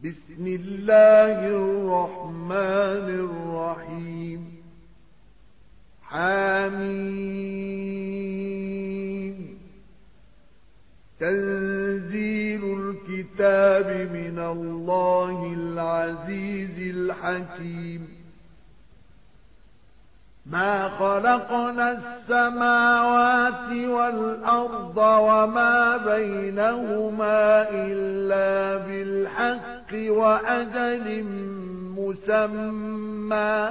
بسم الله الرحمن الرحيم حميم تنزيل الكتاب من الله العزيز الحكيم ما خلقنا السماوات والأرض وما بينهما إلا بالحق وأجل مسمى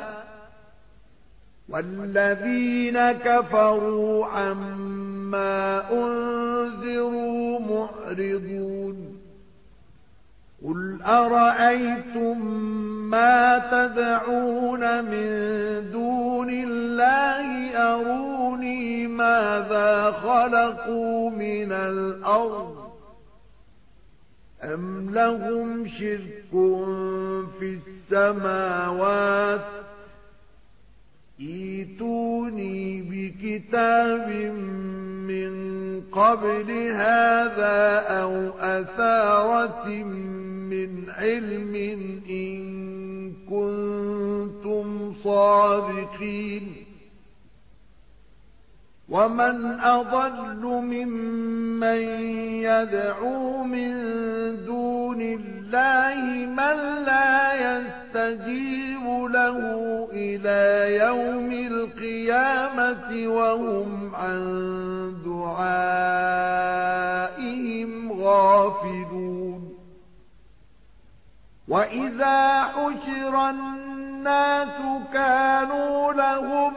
والذين كفروا عما أنذروا معرضون قل أرأيتم ما تدعون من دون الله أروني ماذا خلقوا من الأرض أم لهم شرك في السماوات ائتوني بكتاب من قبل هذا أو أثارة من علم إن كنتم صادقين ومن أضل ممن يدعو من دون الله من لا يستجيب له إلى يوم القيامة وهم عن دعائهم غافلون وإذا حشر الناس كانوا لهم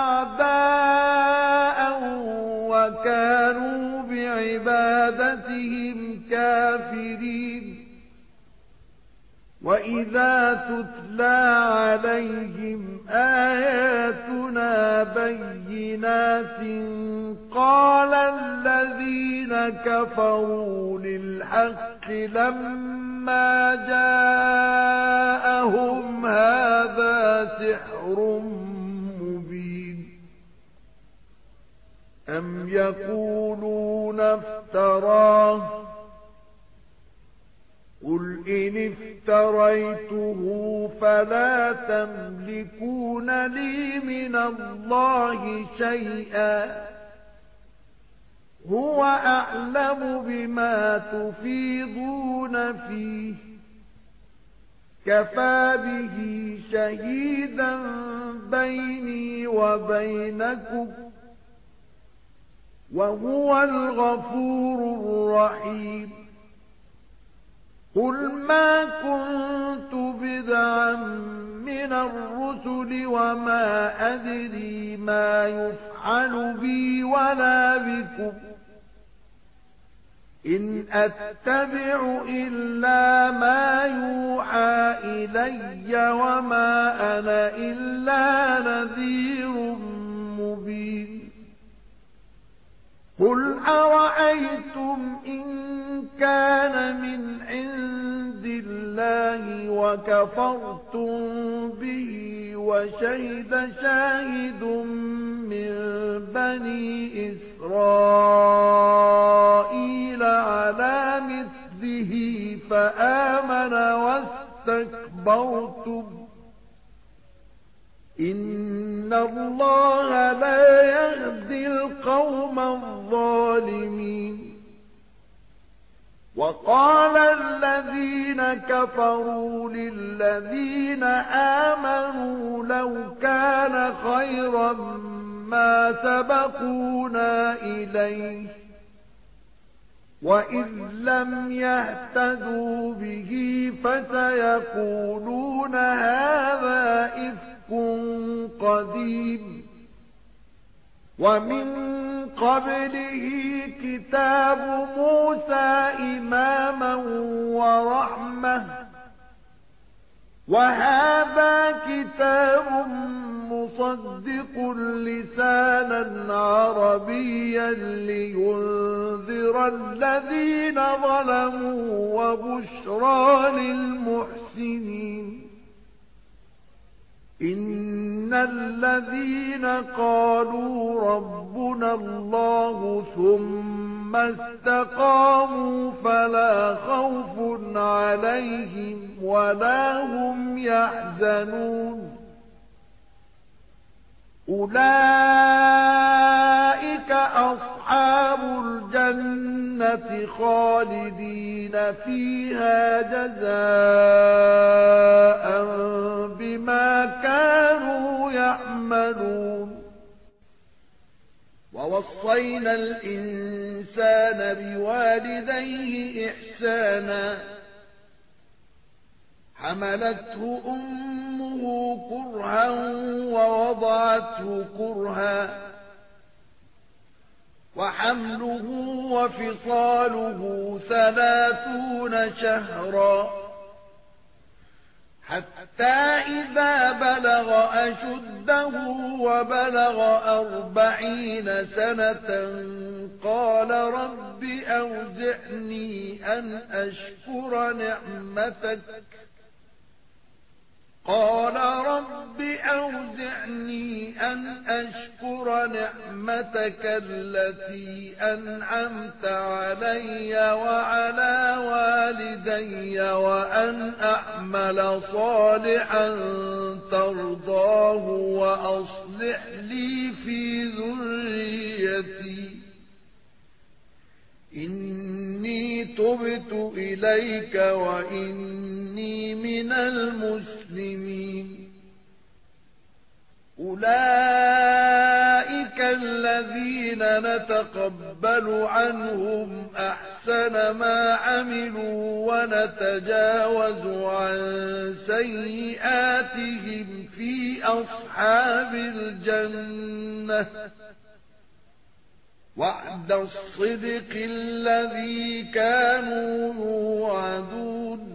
أعداء وكانوا بعبادتهم كافرين وإذا تتلى عليهم آياتنا بينات قال الذين كفروا للحق لما جاءهم هذا سحر مبين أم يقولون افتراه قل إن افتريته فلا تملكون لي من الله شيئا هو أعلم بما تفيضون فيه كفى به شهيدا بيني وبينكم وهو الغفور الرحيم قل ما كنت بدعا من الرسل وما أدري ما يفعل بي ولا بكم إن أتبع إلا ما يوحى إلي وما أنا إلا نذير مبين قل أرأيتم إن كان من عند الله وكفرتم به وشهد شاهد من بني إسرائيل على مثله فآمن واستكبرتم إن الله لا يهدي القوم الظالمين وقال الذين كفروا للذين آمنوا لو كان خيرا ما سبقونا إليه وإذ لم يهتدوا به فسيقولون هذا إفك قديم ومن قبله كتاب موسى إماما ورحمة وهذا كتاب مصدق لسانا عربيا لينذر الذين ظلموا وبشرى للمحسنين إن الذين قالوا ربنا الله ثم استقاموا فلا خوف عليهم ولا هم يحزنون أولئك أصحاب الجنة خالدين فيها جزاء بما كانوا يعملون ووصينا الإنسان بوالديه إحسانا حملته أمه كرها ووضعته كرها وحمله وفصاله 30 شهرا حتى إذا بلغ أشده وبلغ 40 سنة قال رب أوزعني أن أشكر نعمتك التي أنعمت علي وعلى والدي وأن أعمل صالحا ترضاه وأصلح لي في ذريتي إني تبت إليك وإني من المسلمين أولئك الذين نتقبل عنهم أحسن ما عملوا ونتجاوز عن سيئاتهم في أصحاب الجنة وعد الصدق الذي كانوا يوعدون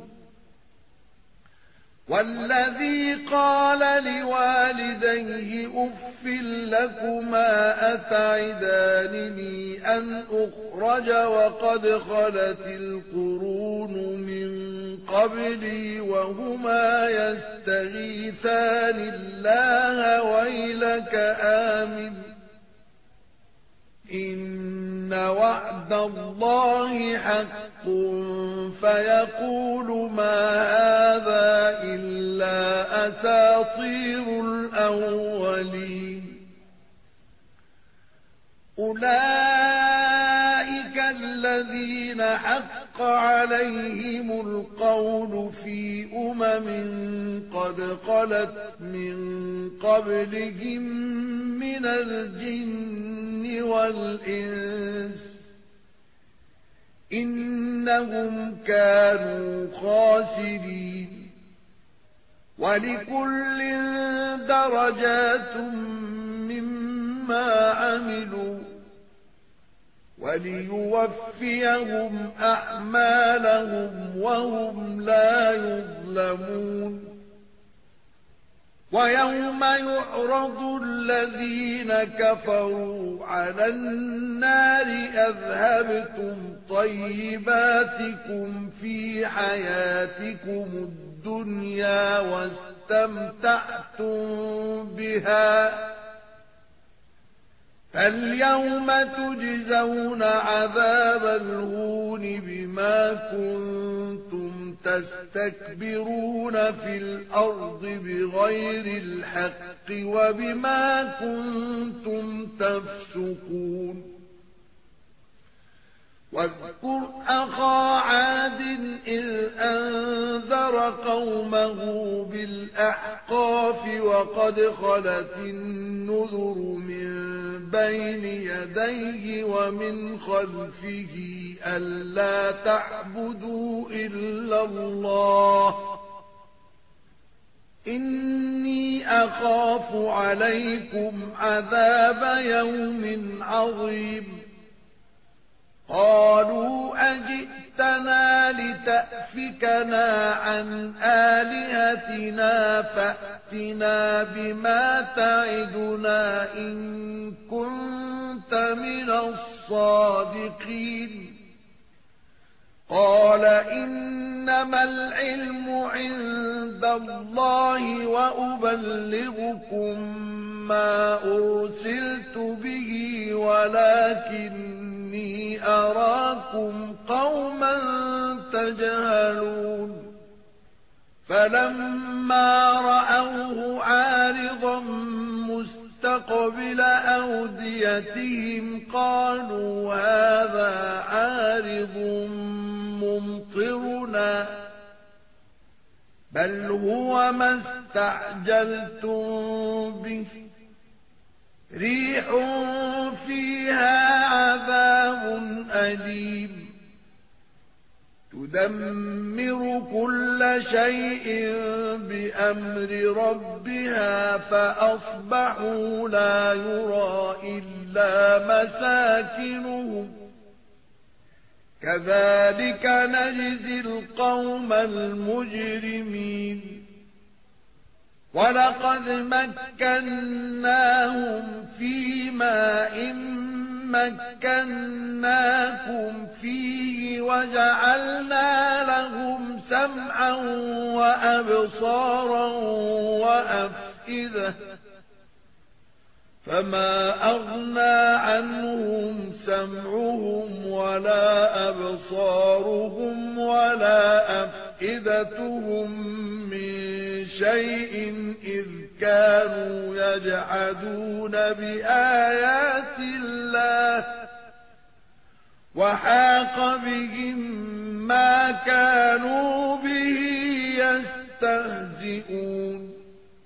والذي قال لوالديه أف لكما أتعدانني أن أخرج وقد خلت القرون من قبلي وهما يستغيثان الله ويلك آمن إن وعد الله حق فيقول ما هذا إلا أساطير الأولين أولئك الذين حق عليهم القول في قد خلت من قبلهم من الجن والإنس إنهم كانوا خاسرين ولكل درجات مما عملوا وليوفيهم أعمالهم وهم لا يظلمون ويوم يعرض الذين كفروا على النار أذهبتم طيباتكم في حياتكم الدنيا واستمتعتم بها فاليوم تجزون عذاب الهون بما كنتم تستكبرون في الأرض بغير الحق وبما كنتم تفسقون واذكر أخا عاد إذ أنذر قومه بالأحقاف وقد خلت النذر من بين يديه ومن خلفه ألا تعبدوا إلا الله إني أخاف عليكم عذاب يوم عظيم قالوا أجئتنا لتأفكنا عن آلهتنا فأتنا بما تعدنا إن كنت من الصادقين قال إنما العلم عند الله وأبلغكم ما أرسلت به ولكني أراكم قوما تجهلون فلما رأوه عارضا مستقبل أوديتهم قالوا هذا عارض ممطرنا بل هو ما استعجلتم به ريح فيها عذاب أليم تدمر كل شيء بأمر ربها فأصبحوا لا يرى إلا مساكنهم كذلك نجزي القوم المجرمين ولقد مكناهم في ماء مكناكم فيه وجعلنا لهم سمعا وأبصارا وأفئدة فما أغنى عنهم سمعهم ولا أبصارهم ولا أفئدتهم من شيء إذ كانوا يجحدون بآيات الله وحاق بهم ما كانوا به يستهزئون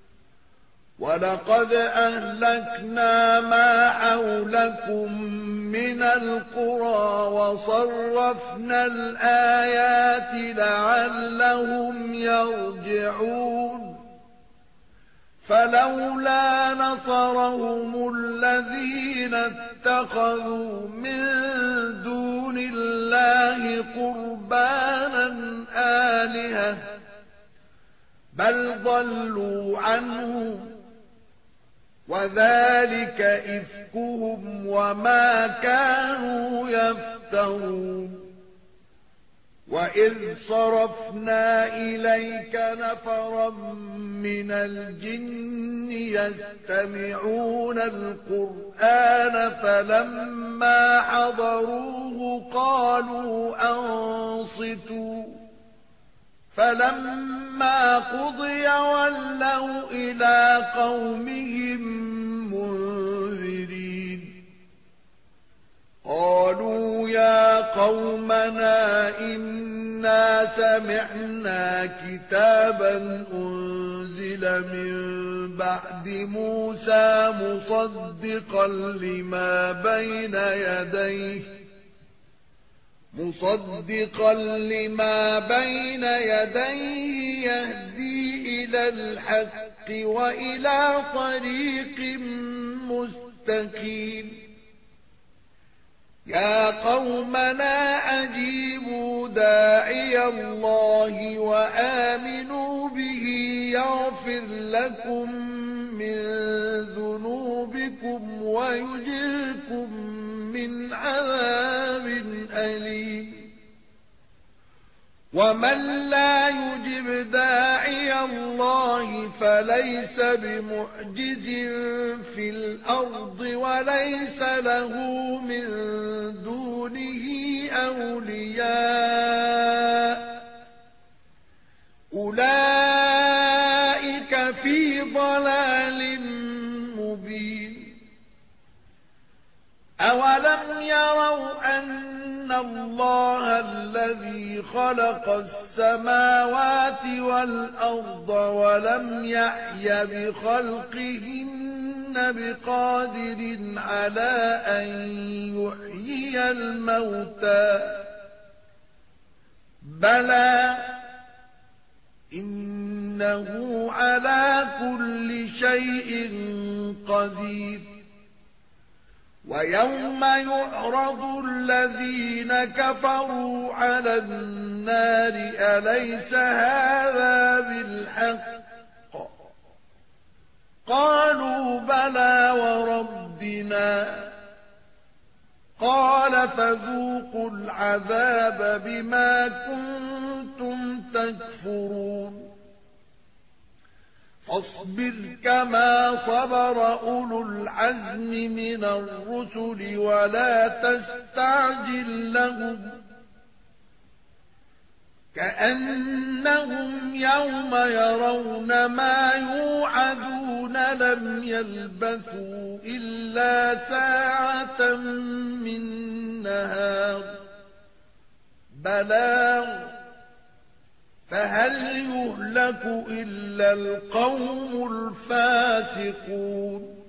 ولقد أهلكنا ما حولكم من القرى وصرفنا الآيات لعلهم يرجعون فلولا نصرهم الذين اتخذوا من دون الله قربانا آلهة بل ضلوا عنهم وذلك إفكهم وما كانوا يفترون وإذ صرفنا إليك نفرا من الجن يستمعون القرآن فلما حضروه قالوا أنصتوا فلما قضي ولوا إلى قومهم منذرين قالوا يا قومنا إنا سمعنا كتابا أنزل من بعد موسى مصدقا لما بين يديه يهدي إلى الحق وإلى طريق مستقيم يا قومنا أجيبوا داعي الله وآمنوا به يغفر لكم من ذنوبكم ويجركم من عذاب أليم ومن لا يجب داعي الله فليس بمعجز في الأرض وليس له من دونه أولياء أولئك في ضلال مبين أولم يروا أن الله الذي خلق السماوات والأرض ولم يحي بخلقهن بقادر على أن يحيي الموتى بلى إنه على كل شيء قدير ويوم يعرض الذين كفروا على النار أليس هذا بالحق قالوا بلى وربنا قال فذوقوا العذاب بما كنتم تكفرون فاصبر كما صبر أولو العزم من الرسل ولا تستعجل لهم كأنهم يوم يرون ما يوعدون لم يلبثوا إلا ساعة من نهار بلاغ فهل يهلك إلا القوم الفاسقون